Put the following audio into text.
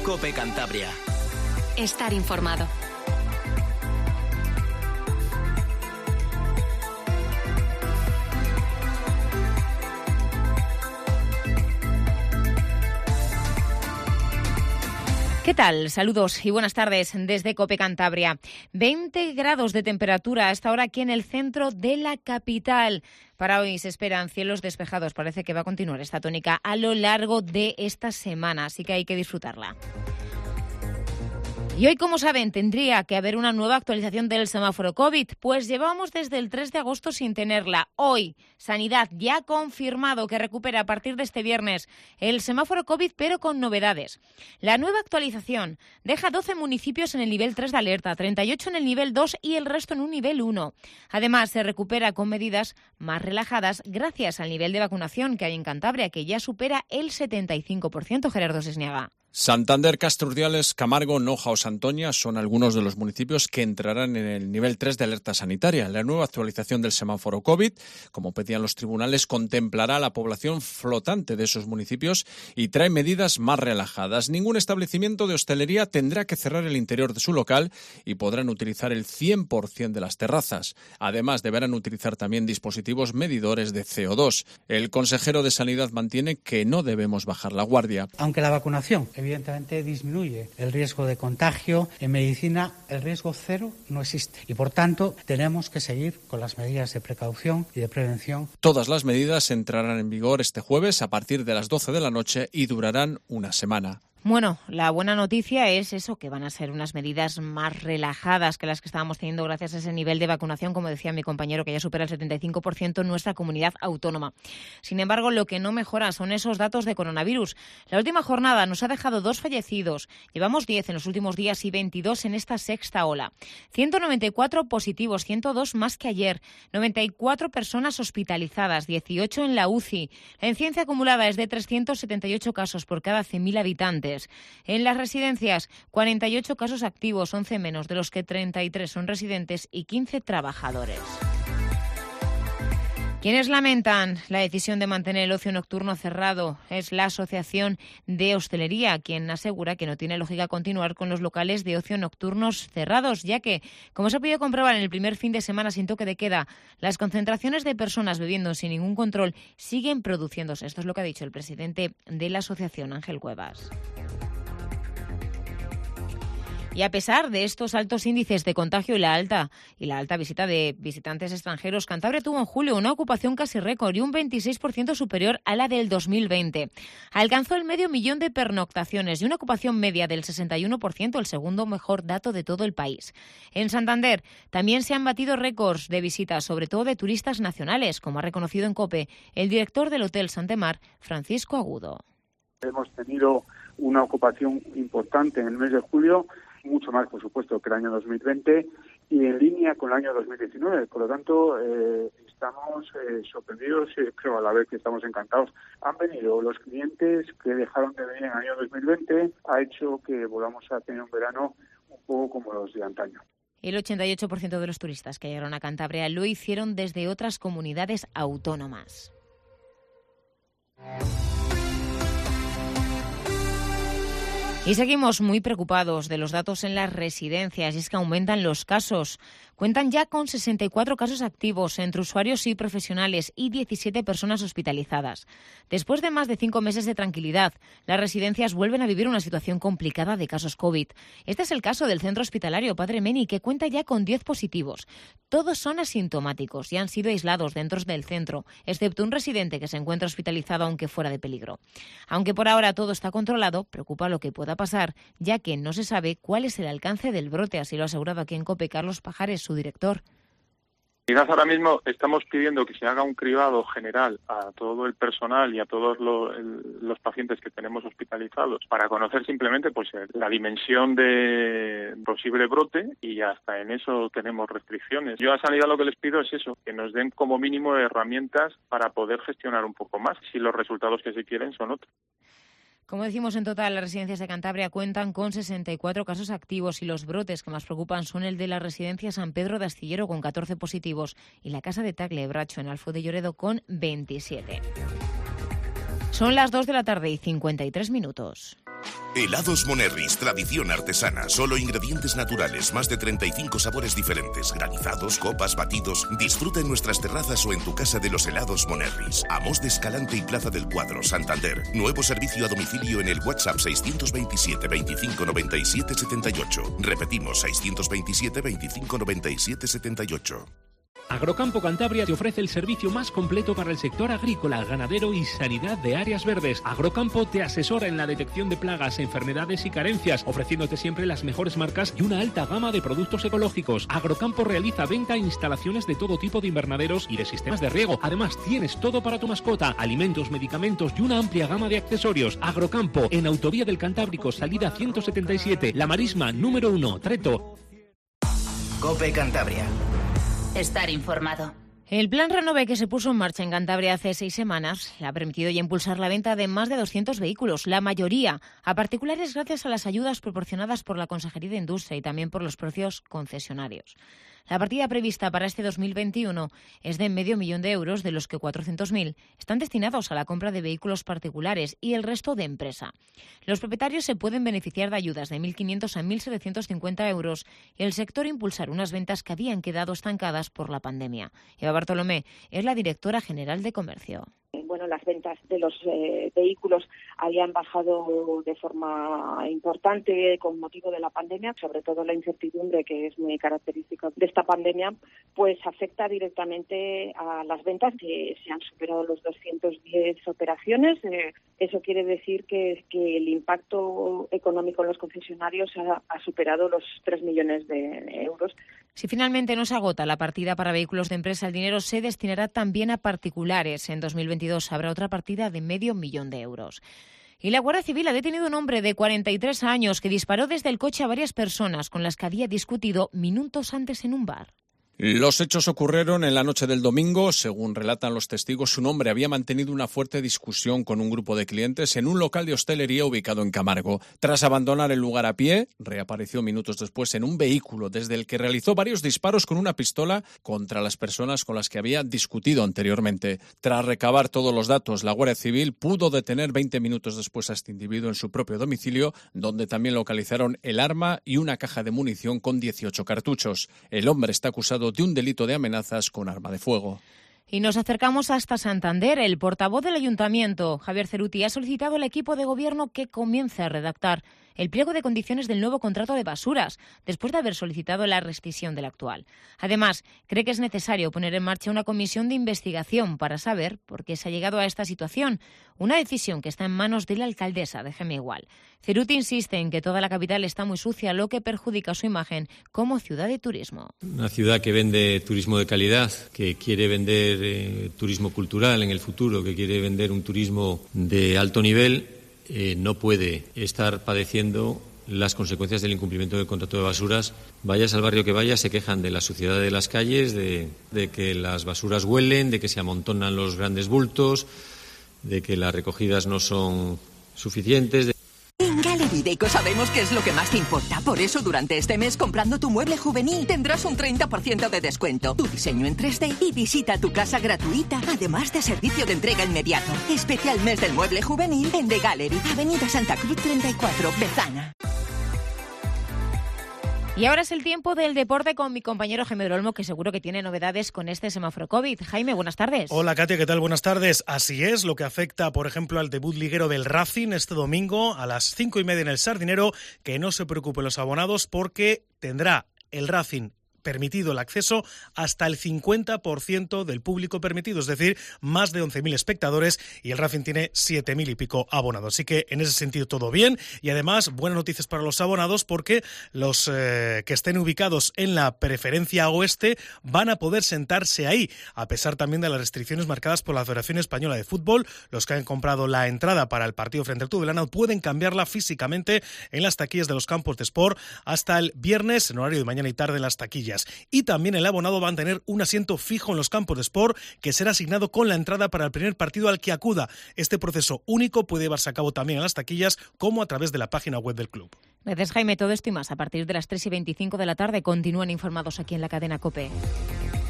COPE Cantabria. Estar informado. ¿Qué tal? Saludos y buenas tardes desde COPE Cantabria. 20 grados de temperatura a esta hora aquí en el centro de la capital. Para hoy se esperan cielos despejados. Parece que va a continuar esta tónica a lo largo de esta semana, así que hay que disfrutarla. Y hoy, como saben, tendría que haber una nueva actualización del semáforo COVID, pues llevamos desde el 3 de agosto sin tenerla. Hoy, Sanidad ya ha confirmado que recupera a partir de este viernes el semáforo COVID, pero con novedades. La nueva actualización deja 12 municipios en el nivel 3 de alerta, 38 en el nivel 2 y el resto en un nivel 1. Además, se recupera con medidas más relajadas gracias al nivel de vacunación que hay en Cantabria, que ya supera el 75%, Gerardo Sisniaga. Santander, Castro Urdiales, Camargo, Noja o Santoña son algunos de los municipios que entrarán en el nivel 3 de alerta sanitaria. La nueva actualización del semáforo COVID, como pedían los tribunales, contemplará a la población flotante de esos municipios y trae medidas más relajadas. Ningún establecimiento de hostelería tendrá que cerrar el interior de su local y podrán utilizar el 100% de las terrazas. Además, deberán utilizar también dispositivos medidores de CO2. El consejero de Sanidad mantiene que no debemos bajar la guardia. Aunque la vacunación evidentemente disminuye el riesgo de contagio, en medicina el riesgo cero no existe y por tanto tenemos que seguir con las medidas de precaución y de prevención. Todas las medidas entrarán en vigor este jueves a partir de las 12 de la noche y durarán una semana. Bueno, la buena noticia es eso, que van a ser unas medidas más relajadas que las que estábamos teniendo gracias a ese nivel de vacunación, como decía mi compañero, que ya supera el 75% en nuestra comunidad autónoma. Sin embargo, lo que no mejora son esos datos de coronavirus. La última jornada nos ha dejado 2 fallecidos. Llevamos 10 en los últimos días y 22 en esta sexta ola. 194 positivos, 102 más que ayer. 94 personas hospitalizadas, 18 en la UCI. La incidencia acumulada es de 378 casos por cada 100.000 habitantes. En las residencias, 48 casos activos, 11 menos, de los que 33 son residentes y 15 trabajadores. Quienes lamentan la decisión de mantener el ocio nocturno cerrado es la Asociación de Hostelería, quien asegura que no tiene lógica continuar con los locales de ocio nocturnos cerrados, ya que, como se ha podido comprobar en el primer fin de semana sin toque de queda, las concentraciones de personas bebiendo sin ningún control siguen produciéndose. Esto es lo que ha dicho el presidente de la asociación, Ángel Cuevas. Y a pesar de estos altos índices de contagio y la alta visita de visitantes extranjeros, Cantabria tuvo en julio una ocupación casi récord y un 26% superior a la del 2020. Alcanzó el 500.000 de pernoctaciones y una ocupación media del 61%, el segundo mejor dato de todo el país. En Santander también se han batido récords de visitas, sobre todo de turistas nacionales, como ha reconocido en COPE el director del Hotel Santemar, Francisco Agudo. Hemos tenido una ocupación importante en el mes de julio, mucho más, por supuesto, que el año 2020 y en línea con el año 2019. Por lo tanto, estamos sorprendidos y creo a la vez que estamos encantados. Han venido los clientes que dejaron de venir en el año 2020, ha hecho que volvamos a tener un verano un poco como los de antaño. El 88% de los turistas que llegaron a Cantabria lo hicieron desde otras comunidades autónomas. Y seguimos muy preocupados de los datos en las residencias, y es que aumentan los casos. Cuentan ya con 64 casos activos entre usuarios y profesionales y 17 personas hospitalizadas. Después de más de 5 meses de tranquilidad, las residencias vuelven a vivir una situación complicada de casos COVID. Este es el caso del centro hospitalario Padre Meni, que cuenta ya con 10 positivos. Todos son asintomáticos y han sido aislados dentro del centro, excepto un residente que se encuentra hospitalizado aunque fuera de peligro. Aunque por ahora todo está controlado, preocupa lo que pueda pasar, ya que no se sabe cuál es el alcance del brote, así lo ha asegurado aquí en COPE Carlos Pajares, su director. Quizás ahora mismo estamos pidiendo que se haga un cribado general a todo el personal y a todos los pacientes que tenemos hospitalizados para conocer simplemente pues la dimensión de posible brote, y hasta en eso tenemos restricciones. Yo a Sanidad lo que les pido es eso, que nos den como mínimo herramientas para poder gestionar un poco más si los resultados que se quieren son otros. Como decimos, en total, las residencias de Cantabria cuentan con 64 casos activos y los brotes que más preocupan son el de la residencia San Pedro de Astillero con 14 positivos y la casa de Tagle Bracho en Alfo de Lloredo con 27. Son las 2 de la tarde y 53 minutos. Helados Monerris, tradición artesana, solo ingredientes naturales, más de 35 sabores diferentes, granizados, copas, batidos. Disfruta en nuestras terrazas o en tu casa de los helados Monerris. Amos de Escalante y Plaza del Cuadro, Santander. Nuevo servicio a domicilio en el WhatsApp 627 25 97 78. Repetimos, 627 25 97 78. Agrocampo Cantabria te ofrece el servicio más completo para el sector agrícola, ganadero y sanidad de áreas verdes. Agrocampo te asesora en la detección de plagas, enfermedades y carencias, ofreciéndote siempre las mejores marcas y una alta gama de productos ecológicos. Agrocampo realiza venta e instalaciones de todo tipo de invernaderos y de sistemas de riego. Además, tienes todo para tu mascota, alimentos, medicamentos y una amplia gama de accesorios. Agrocampo, en Autovía del Cantábrico, salida 177, La Marisma, número 1, Treto. COPE Cantabria. Estar informado. El plan Renove que se puso en marcha en Cantabria hace 6 semanas le ha permitido ya impulsar la venta de más de 200 vehículos, la mayoría a particulares gracias a las ayudas proporcionadas por la Consejería de Industria y también por los propios concesionarios. La partida prevista para este 2021 es de €500.000, de los que 400.000 están destinados a la compra de vehículos particulares y el resto de empresa. Los propietarios se pueden beneficiar de ayudas de 1.500 a 1.750 euros y el sector impulsar unas ventas que habían quedado estancadas por la pandemia. Eva Bartolomé es la directora general de Comercio. Bueno, las ventas de los vehículos habían bajado de forma importante con motivo de la pandemia, sobre todo la incertidumbre que es muy característica de esta pandemia, pues afecta directamente a las ventas, que se han superado los 210 operaciones. Eso quiere decir que el impacto económico en los concesionarios ha superado los 3 millones de euros. Si finalmente no se agota la partida para vehículos de empresa, el dinero se destinará también a particulares. En 2022 habrá otra partida de €500.000. Y la Guardia Civil ha detenido a un hombre de 43 años que disparó desde el coche a varias personas con las que había discutido minutos antes en un bar. Los hechos ocurrieron en la noche del domingo. Según relatan los testigos, un hombre había mantenido una fuerte discusión con un grupo de clientes en un local de hostelería ubicado en Camargo. Tras abandonar el lugar a pie, reapareció minutos después en un vehículo desde el que realizó varios disparos con una pistola contra las personas con las que había discutido anteriormente. Tras recabar todos los datos, la Guardia Civil pudo detener 20 minutos después a este individuo en su propio domicilio, donde también localizaron el arma y una caja de munición con 18 cartuchos. El hombre está acusado de un delito de amenazas con arma de fuego. Y nos acercamos hasta Santander. El portavoz del Ayuntamiento, Javier Ceruti, ha solicitado al equipo de gobierno que comience a redactar el pliego de condiciones del nuevo contrato de basuras, después de haber solicitado la rescisión del actual. Además, cree que es necesario poner en marcha una comisión de investigación para saber por qué se ha llegado a esta situación, una decisión que está en manos de la alcaldesa de Gemigual. Ceruti insiste en que toda la capital está muy sucia, lo que perjudica su imagen como ciudad de turismo. Una ciudad que vende turismo de calidad, que quiere vender turismo cultural en el futuro, que quiere vender un turismo de alto nivel, no puede estar padeciendo las consecuencias del incumplimiento del contrato de basuras. Vayas al barrio que vayas, se quejan de la suciedad de las calles, de que las basuras huelen, de que se amontonan los grandes bultos, de que las recogidas no son suficientes. En Gallery Deco sabemos qué es lo que más te importa. Por eso, durante este mes, comprando tu mueble juvenil, tendrás un 30% de descuento, tu diseño en 3D y visita tu casa gratuita, además de servicio de entrega inmediato. Especial mes del mueble juvenil en The Gallery, Avenida Santa Cruz 34, Bezana. Y ahora es el tiempo del deporte con mi compañero Jaime Olmo, que seguro que tiene novedades con este semáforo COVID. Jaime, buenas tardes. Hola, Katia, ¿qué tal? Buenas tardes. Así es, lo que afecta, por ejemplo, al debut liguero del Racing este domingo a las 5:30 en el Sardinero. Que no se preocupen los abonados porque tendrá el Racing permitido el acceso hasta el 50% del público permitido, es decir, más de 11.000 espectadores, y el Racing tiene 7.000 y pico abonados. Así que en ese sentido todo bien, y además buenas noticias para los abonados porque los que estén ubicados en la preferencia oeste van a poder sentarse ahí, a pesar también de las restricciones marcadas por la Federación Española de Fútbol. Los que han comprado la entrada para el partido frente al Tudelano pueden cambiarla físicamente en las taquillas de los campos de Sport hasta el viernes, en horario de mañana y tarde en las taquillas. Y también el abonado va a tener un asiento fijo en los campos de Sport que será asignado con la entrada para el primer partido al que acuda. Este proceso único puede llevarse a cabo también en las taquillas como a través de la página web del club. Gracias, Jaime. Todo esto y más a partir de las 3:25 de la tarde. Continúan informados aquí en la cadena COPE.